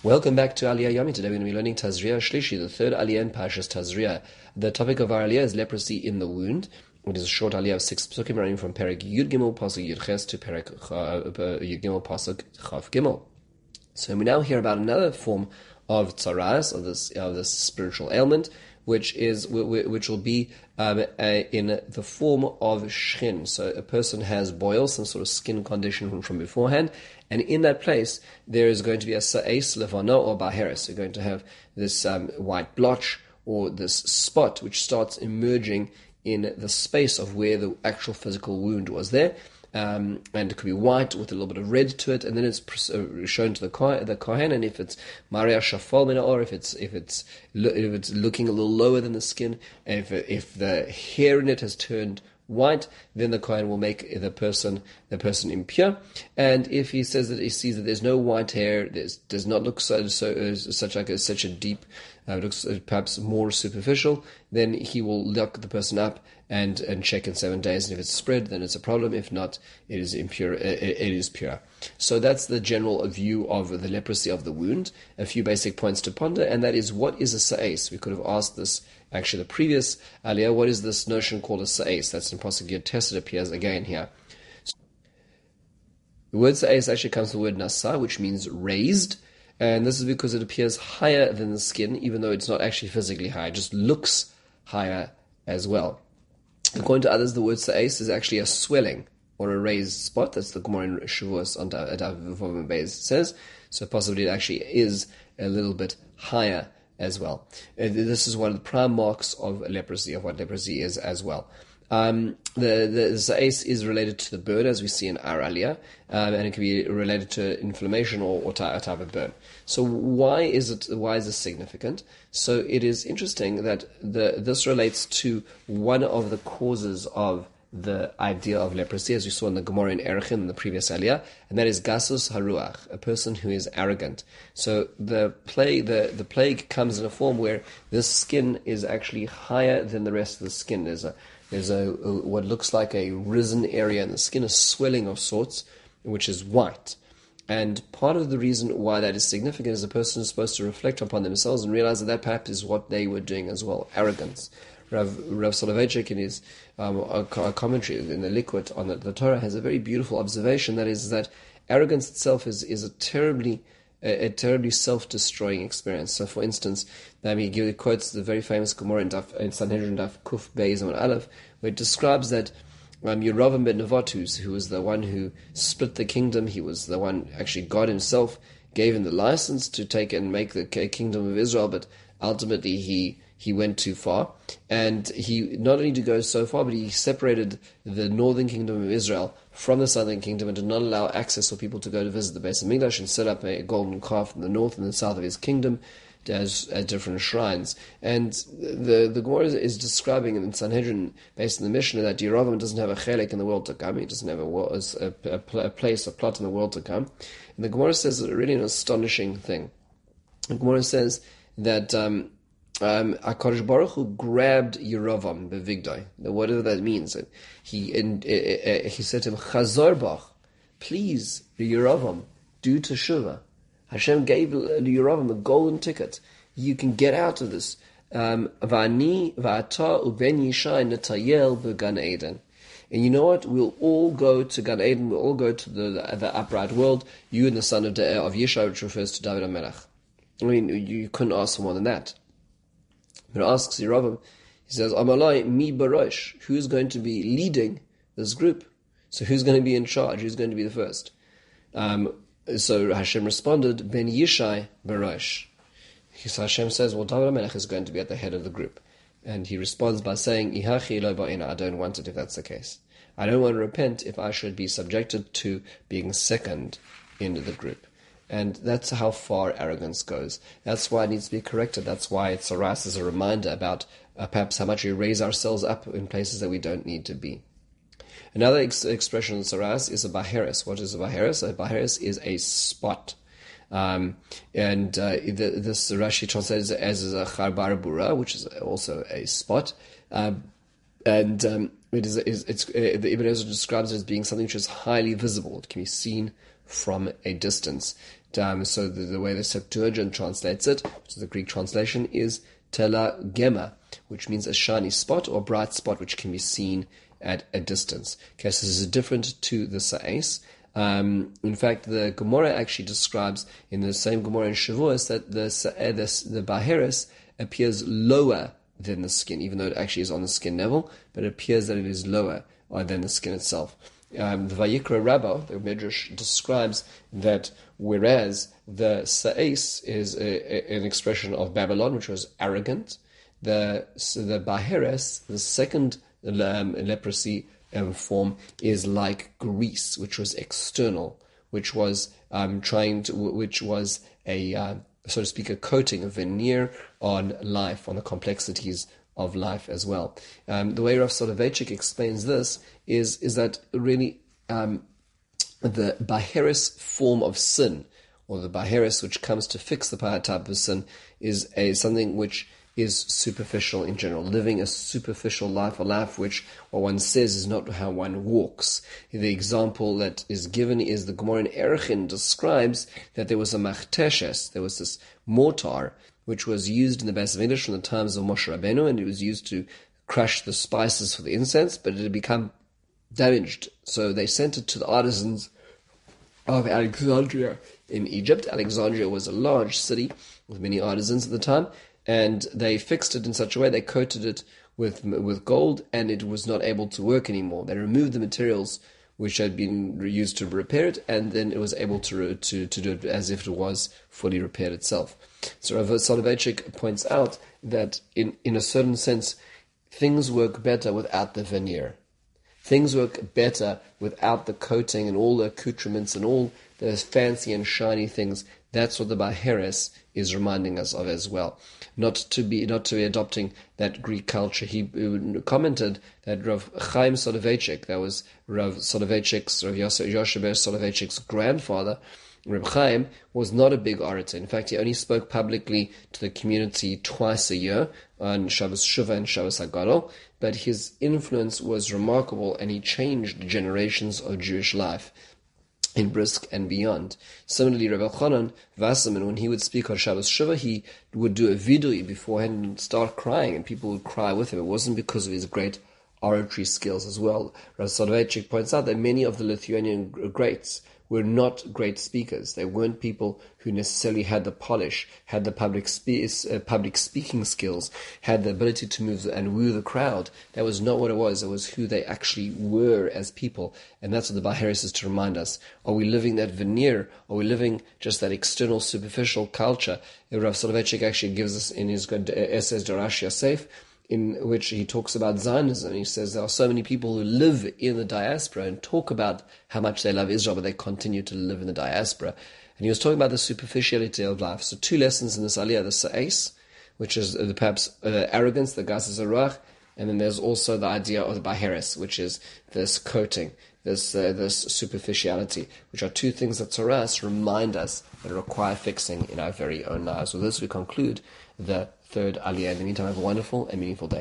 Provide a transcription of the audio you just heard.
Welcome back to Aliyah Yomi. Today we're going to be learning Tazria Shlishi, the third Aliyah in Parshas Tazria. The topic of our Aliyah is leprosy in the wound. It is a short Aliyah of 6 psukim running from Perek Yud Gimel Pasuk Yud Ches to Perek Yud Gimel Pasuk Chav Gimel. So we now hear about another form of tzaras, of this spiritual ailment, which will be in the form of shchin. So a person has boils, some sort of skin condition from beforehand, and in that place there is going to be a sa'es levano or baheres. You're going to have this white blotch or this spot which starts emerging in the space of where the actual physical wound was there. And it could be white with a little bit of red to it, and then it's shown to the kohen. And if it's Maria Shafal Mina, or if it's looking a little lower than the skin, if the hair in it has turned white, then the kohen will make the person impure. And if he says that he sees that there's no white hair, does not look such a deep, looks perhaps more superficial, then he will lock the person up and check in 7 days. And if it's spread, then it's a problem. If not, it is impure. It is pure. So that's the general view of the leprosy of the wound. A few basic points to ponder, and that is, what is a sa'es? We could have asked this actually the previous aliyah. What is this notion called a sa'es? That's in Pasuk Yud Tes. It appears again here. The word sa'es actually comes from the word nasa, which means raised. And this is because it appears higher than the skin, even though it's not actually physically high. It just looks higher as well. According to others, the word sa'es is actually a swelling or a raised spot. That's the Gemara in Shavuos on Davavim Beis says. So possibly it actually is a little bit higher as well. This is one of the prime marks of leprosy, of what leprosy is as well. The sa'es is related to the burn, as we see in our aliyah, and it can be related to inflammation or type of burn. So why is this significant? So it is interesting that this relates to one of the causes of the idea of leprosy, as we saw in the Gemara in Erechin in the previous aliyah, and that is gasus haruach, a person who is arrogant. So the plague comes in a form where this skin is actually higher than the rest of the skin. There's what looks like a risen area in the skin, a swelling of sorts, which is white. And part of the reason why that is significant is a person is supposed to reflect upon themselves and realize that perhaps is what they were doing as well, arrogance. Rav Soloveitchik in his commentary in the Liquid on the Torah has a very beautiful observation, that is that arrogance itself is a terribly self-destroying experience. So, for instance, he quotes the very famous Gemara in Sanhedrin Daf Kuf Beis Amud Aleph, where it describes that Yeravam ben Nevat, who was the one who split the kingdom, he was the one, actually God himself gave him the license to take and make the kingdom of Israel, but ultimately he went too far, and he not only did go so far, but he separated the northern kingdom of Israel from the southern kingdom and did not allow access for people to go to visit the Beis Hamikdash, and set up a golden calf in the north and the south of his kingdom as different shrines. And the Gemara is describing in Sanhedrin, based on the Mishnah, that Yeravam doesn't have a chelek in the world to come. He doesn't have a place, a plot in the world to come. And the Gemara says really an astonishing thing. The Gemara says that HaKadosh Baruch Hu grabbed Yeravam bevigdai. Whatever that means. He said to him, Chazor bach, please, Yeravam, do teshuvah. Hashem gave Yeravam a golden ticket. You can get out of this. Va'ani va'ata uben Yishai netayel b'Gan Eden. And you know what? We'll all go to Gan Eden. We'll all go to the upright world. You and the son of Yishai, which refers to David HaMelech. I mean, you couldn't ask for more than that. But asks Yeravam, he says, Amalai mi barosh, who's going to be leading this group? So who's going to be in charge? Who's going to be the first? So Hashem responded, Ben Yishai barosh. So Hashem says, well, David HaMelech is going to be at the head of the group. And he responds by saying, Ihachi lo ba'ina, I don't want it if that's the case. I don't want to repent if I should be subjected to being second in the group. And that's how far arrogance goes. That's why it needs to be corrected. That's why tzaras is a reminder about perhaps how much we raise ourselves up in places that we don't need to be. Another expression of tzaras is a baheres. What is a baheres? A baheres is a spot. This Rashi translates it as a charbar bura, which is also a spot. The Ibn Ezra describes it as being something which is highly visible. It can be seen from a distance. So the way the Septuagint translates it, which is the Greek translation, is telagema, which means a shiny spot or bright spot which can be seen at a distance. Okay, so this is different to the sa'es. In fact, the Gemara actually describes in the same Gemara in Shavuos that the baheres appears lower than the skin, even though it actually is on the skin level, but it appears that it is lower than the skin itself. The Vayikra Rabbah, the Midrash, describes that whereas the sa'es is an expression of Babylon, which was arrogant, the baheres, the second leprosy form, is like Greece, which was external, which was which was a so to speak, a coating, a veneer on life, on the complexities of life as well. The way Rav Soloveitchik explains this is that really the baheres form of sin, or the baheres which comes to fix the type of sin, is something which is superficial in general, living a superficial life, a life which what one says is not how one walks. The example that is given is the Gemara in Erechin describes that there was a machteshes, there was this mortar which was used in the Beis Hamikdash from the times of Moshe Rabbeinu, and it was used to crush the spices for the incense, but it had become damaged. So they sent it to the artisans of Alexandria in Egypt. Alexandria was a large city with many artisans at the time, and they fixed it in such a way, they coated it with gold, and it was not able to work anymore. They removed the materials which had been used to repair it, and then it was able to do it as if it was fully repaired itself. So Rav Soloveitchik points out that in a certain sense, things work better without the veneer. Things work better without the coating and all the accoutrements and all the fancy and shiny things. That's what the baheres is reminding us of as well. Not to be adopting that Greek culture. He commented that Rav Chaim Soloveitchik, that was Rav Soloveitchik's, Rav Yoshe Ber Soloveitchik's grandfather, Reb Chaim, was not a big orator. In fact, he only spoke publicly to the community twice a year, on Shabbos Shuvah and Shabbos HaGadol, but his influence was remarkable, and he changed generations of Jewish life in Brisk and beyond. Similarly, Rabbi Chanan Wasserman, when he would speak on Shabbos Shuvah, he would do a vidui beforehand and start crying, and people would cry with him. It wasn't because of his great oratory skills as well. Rav Soloveitchik points out that many of the Lithuanian greats were not great speakers. They weren't people who necessarily had the polish, had the public speaking skills, had the ability to move and woo the crowd. That was not what it was. It was who they actually were as people. And that's what the Baheres is to remind us. Are we living that veneer? Are we living just that external, superficial culture? Rav Soloveitchik actually gives us in his essays, Darash Yosef, in which he talks about Zionism. He says there are so many people who live in the diaspora and talk about how much they love Israel, but they continue to live in the diaspora. And he was talking about the superficiality of life. So two lessons in this aliyah: the sa'es, which is perhaps arrogance, the gas ruach, and then there's also the idea of the baheres, which is this coating, this superficiality, which are two things that Torah remind us that require fixing in our very own lives. With this, we conclude the third aliyah. In the meantime, have a wonderful and meaningful day.